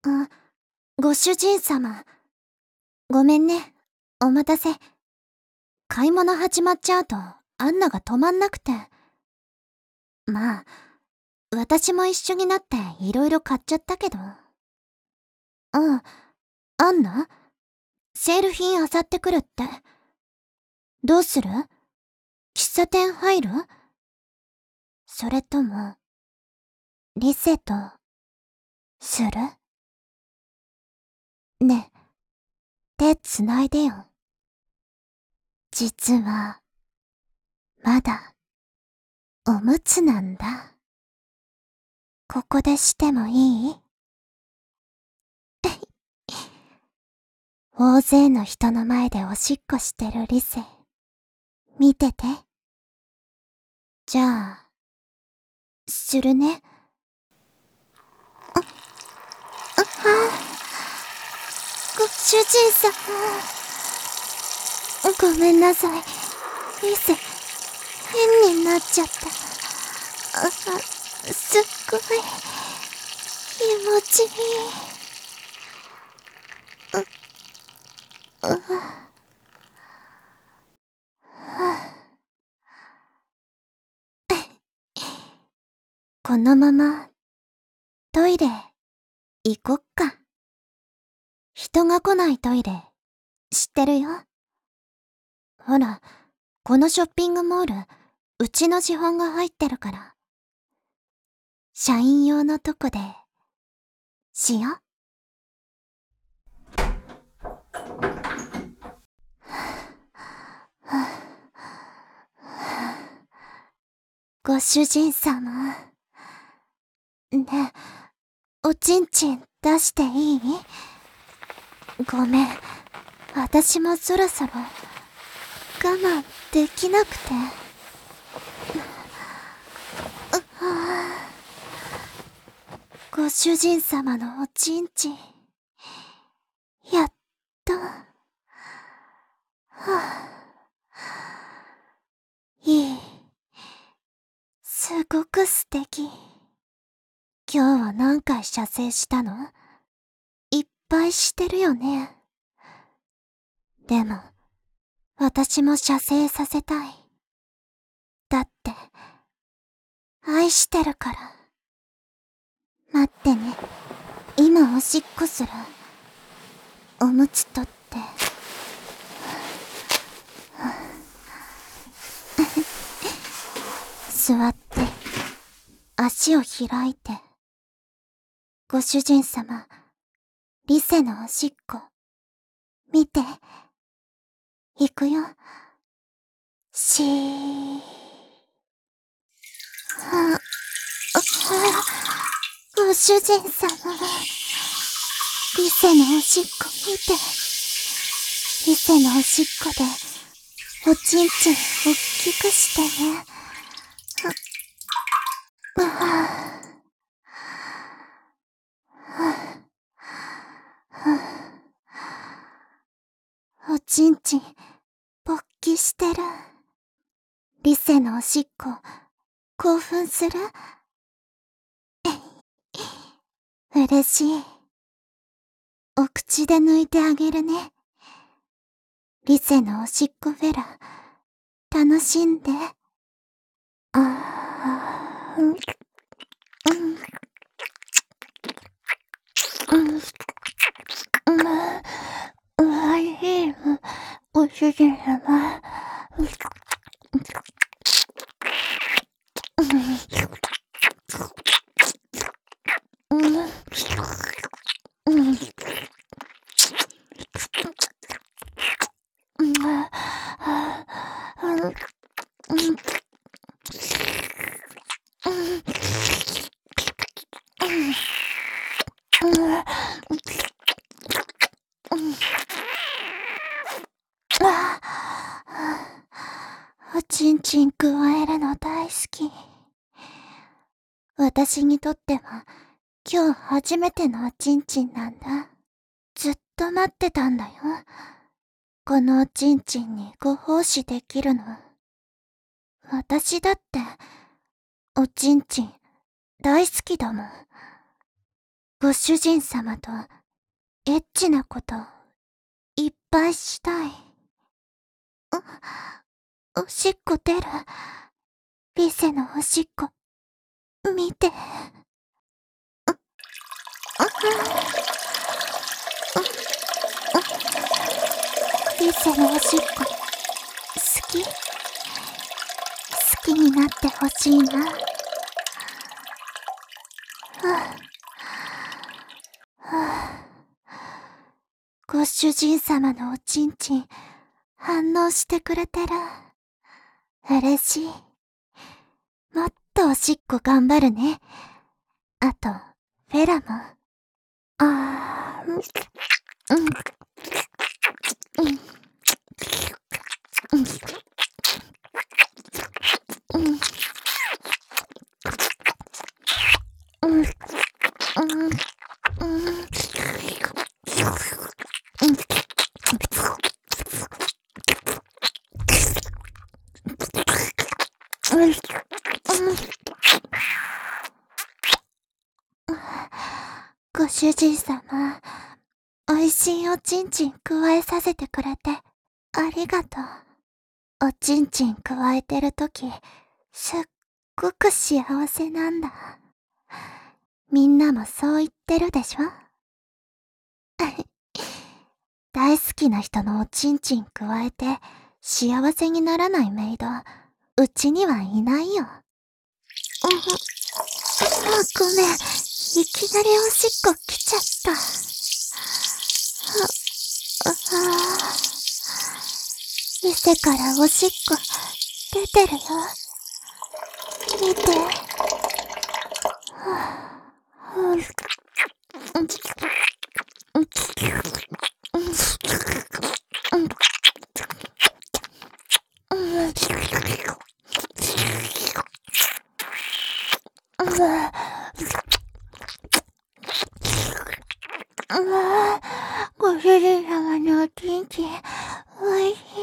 あ、ご主人様。ごめんね。お待たせ。買い物始まっちゃうと、アンナが止まんなくて。まあ、私も一緒になっていろいろ買っちゃったけど。うん、アンナセール品漁ってくるって。どうする？喫茶店入る？それとも、リセと、する？ねえ、手つないでよ。実は、まだ、おむつなんだ。ここでしてもいい？大勢の人の前でおしっこしてるリセ。見てて。じゃあ、するね。ご主人様。ごめんなさい。リセ、変になっちゃった。すっごい、気持ちいい。このまま、トイレ、行こっか。人が来ないトイレ、知ってるよ。ほら、このショッピングモール、うちの資本が入ってるから。社員用のとこで、しよ。ご主人様。ねえ、おちんちん出していい？ごめん。私もそろそろ我慢できなくて。ご主人様のおちんちん。やっと。いい。すごく素敵。今日は何回射精したの？いっぱいしてるよね。でも、私も射精させたい。だって、愛してるから。待ってね。今おしっこする。おむつ取って。座って、足を開いて。ご主人様、リセのおしっこ、見て。行くよ。しー。ご主人様、リセのおしっこ見て。リセのおしっこで、おちんちんおっきくしてね。おちんちん、勃起してる。リセのおしっこ、興奮する？嬉しい。お口で抜いてあげるね。リセのおしっこフェラ、楽しんで。あー、うん、おいしい。ご主人様。おちんちんくわえるの大好き。私にとっては今日初めてのおちんちんなんだ。ずっと待ってたんだよ。このおちんちんにご奉仕できるの。私だっておちんちん大好きだもん。 ご主人様とエッチなこといっぱいしたい。おしっこ出る。リセのおしっこ見て。リセのおしっこ好き？好きになってほしいな。ご主人様のおちんちん反応してくれてる。嬉しい。もっとおしっこ頑張るね。あと、フェラも。ご主人様、おいしいおちんちんくわえさせてくれて、ありがとう。おちんちんくわえてるとき、すっごく幸せなんだ。みんなもそう言ってるでしょ？大好きな人のおちんちんくわえて、幸せにならないメイド、うちにはいないよ。ごめん。いきなりおしっこ来ちゃった。店からおしっこ出てるよ。見て。ご主人様のおちんちん、おいしい。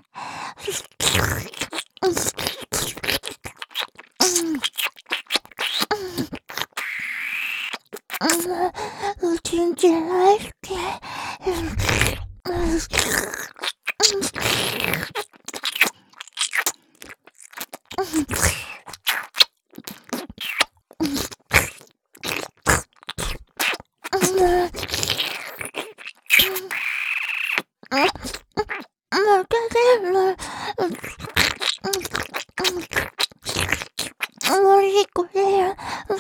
おちんちん大好き。また全部、おしっこ出る。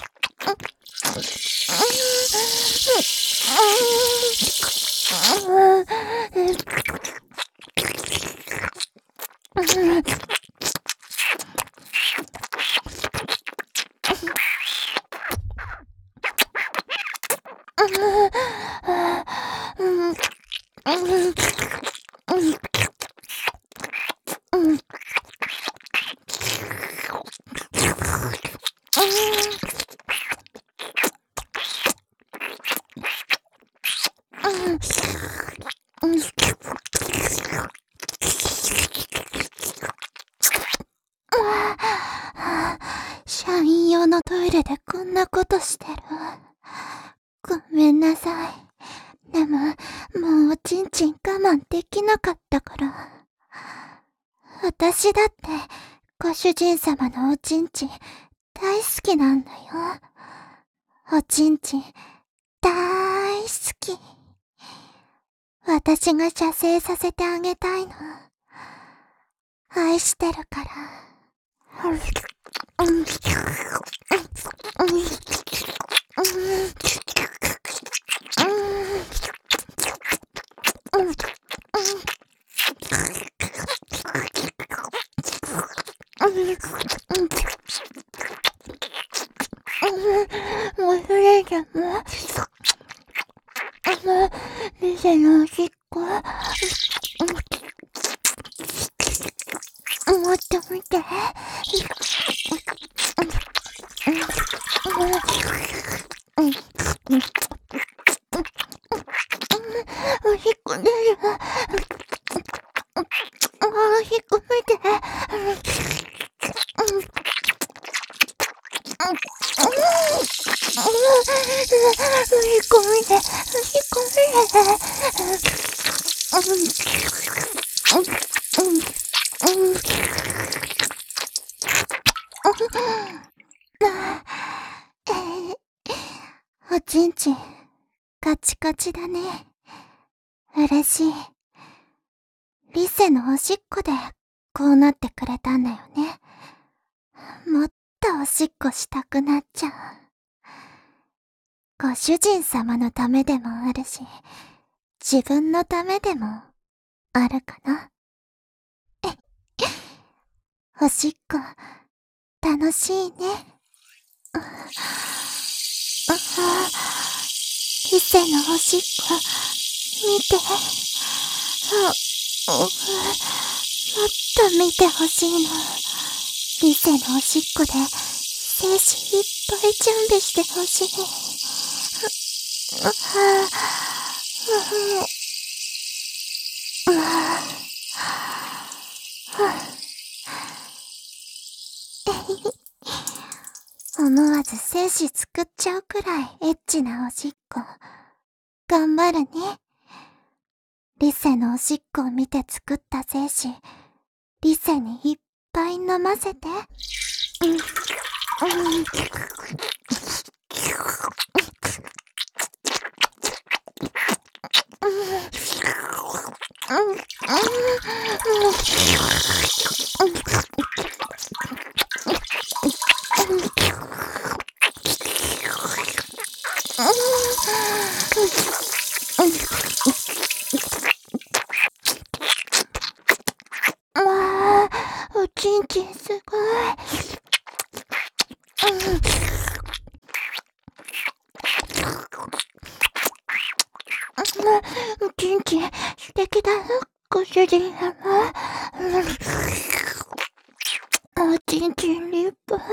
社員用のトイレでこんなことしてる。ごめんなさい。でも、もうおちんちん我慢できなかったから。私だって、ご主人様のおちんちん大好きなんだよ。おちんちん大好き。私が射精させてあげたいの。愛してるから。忘れちゃった。リセのおしっこ。もっと見て。おしっこ出る。おしっこ見て。 込んで、おちんちん、カチカチだね。嬉しい。リセのおしっこで、こうなってくれたんだよね。もっとおしっこしたくなっちゃう。ご主人様のためでもあるし、自分のためでもあるかな。おしっこ、楽しいね。リセのおしっこ、見て。もっと見てほしいの。リセのおしっこで、精子いっぱい準備してほしい。思わず精子作っちゃうくらいエッチなおしっこ。頑張るね。リセのおしっこを見て作った精子、リセにいっぱい飲ませて。おちんちんすごい。おちんちん素敵だよ、ご主人様。おちんちん立派。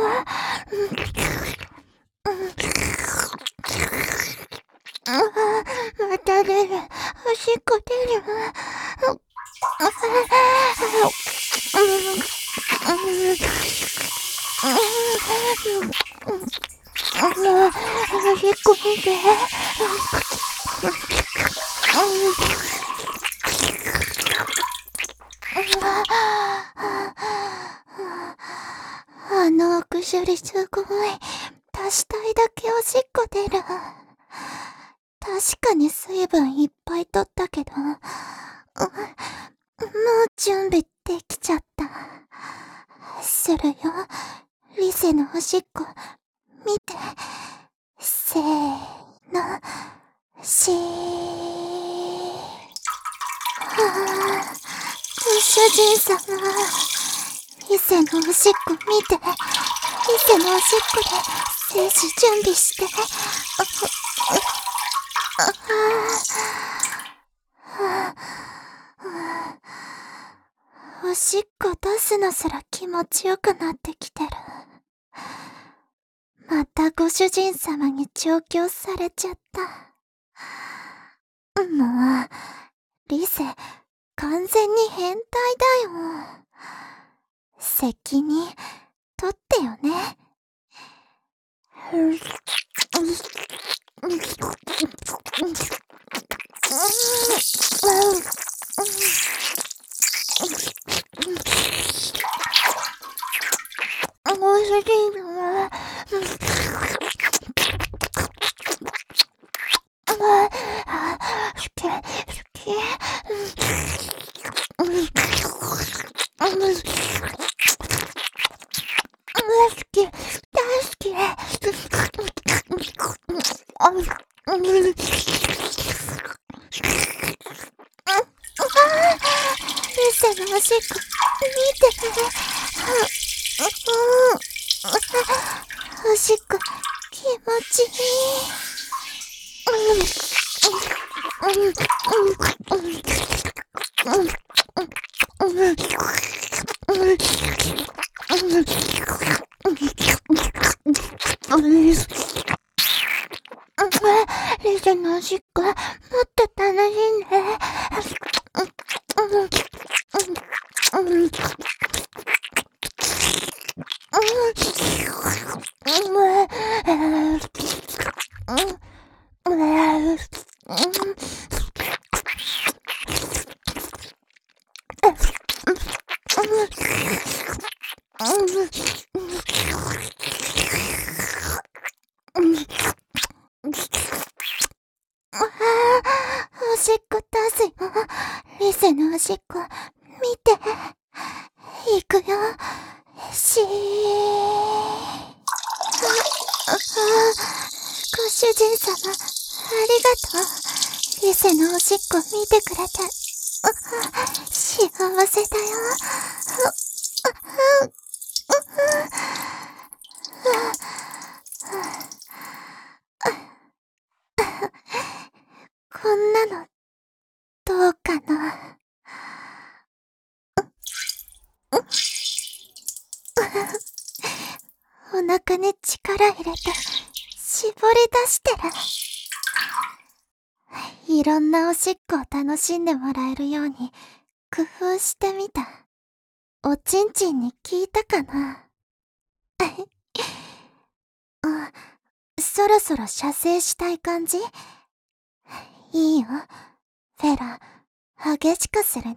また出る。おしっこ出る。おしっこ見て。あのお薬すごい。足したいだけおしっこ出る。確かに水分いっぱい取ったけど、もう準備できちゃった。するよ。リセのおしっこ、見て。せーの、ご主人様。リセのおしっこ見て。リセのおしっこで精子準備して。おしっこ出すのすら気持ちよくなってきてる。またご主人様に調教されちゃった。もう、リセ、完全に変態だよ。責任、取ってよね。ご主人様。好き、好き。好き、大好き。リセのおしっこ、見て。おしっこ、気持ちいい。リセのおしっこ、もっと楽しんで。 おしっこ出すよ。リセのおしっこ、見て。いくよ。しー。ご主人様、ありがとう。リセのおしっこ見てくれて。幸せだよ。こんなの、どうかな。お腹に力入れて、絞り出してる。いろんなおしっこを楽しんでもらえるように工夫してみた。おちんちんに効いたかな。そろそろ射精したい感じ？いいよ。フェラ、激しくするね。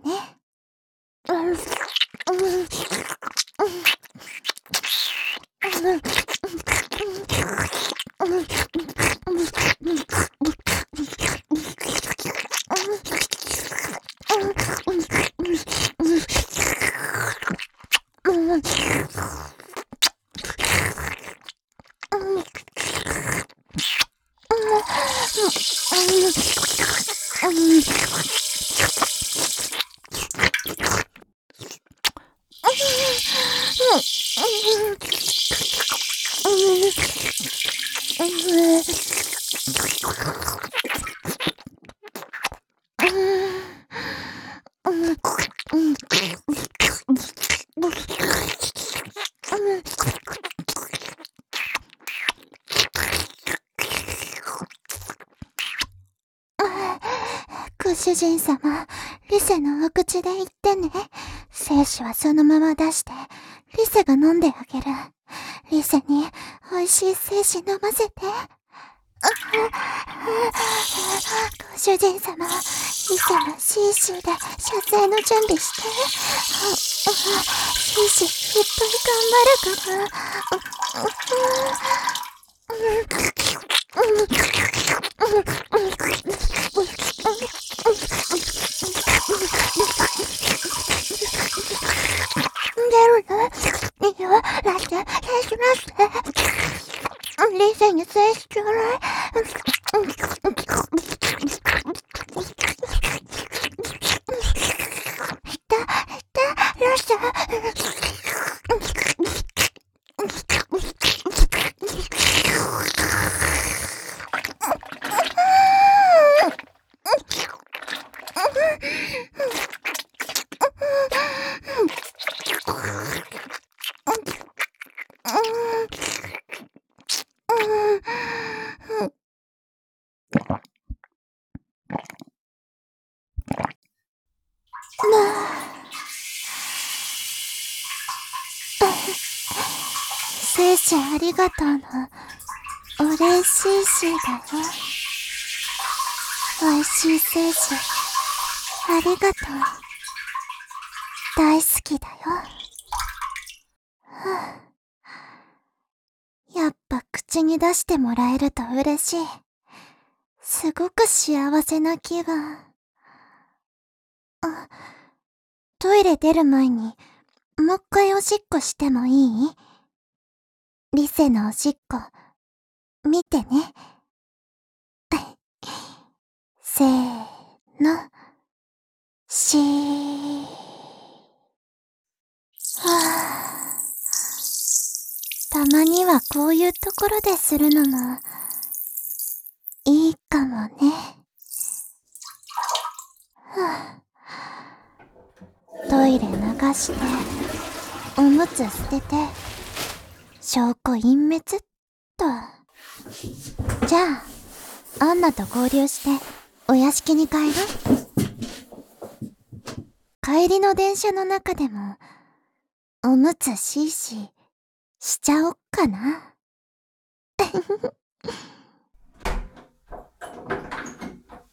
ご主人様、リセのお口で言ってね。精子はそのまま出して、リセが飲んであげる。リセに美味しい精子飲ませて。ご主人様、リセのシーシーで射精の準備して。シーシーいっぱい頑張るから。いいよ、ラスト、ラスト。リセに精子ちょうだい。ラスト。精子ありがとうのお礼シーシーだよ。おいしい精子ありがとう。大好きだよ。やっぱ口に出してもらえると嬉しい。すごく幸せな気分。トイレ出る前にもう一回おしっこしてもいい？リセのおしっこ見てね。せーの。しー。たまにはこういうところでするのもいいかもね。トイレ流しておむつ捨てて証拠隠滅っと。じゃあアンナと合流してお屋敷に帰ろう。帰りの電車の中でもおむつシーシーしちゃおっかな。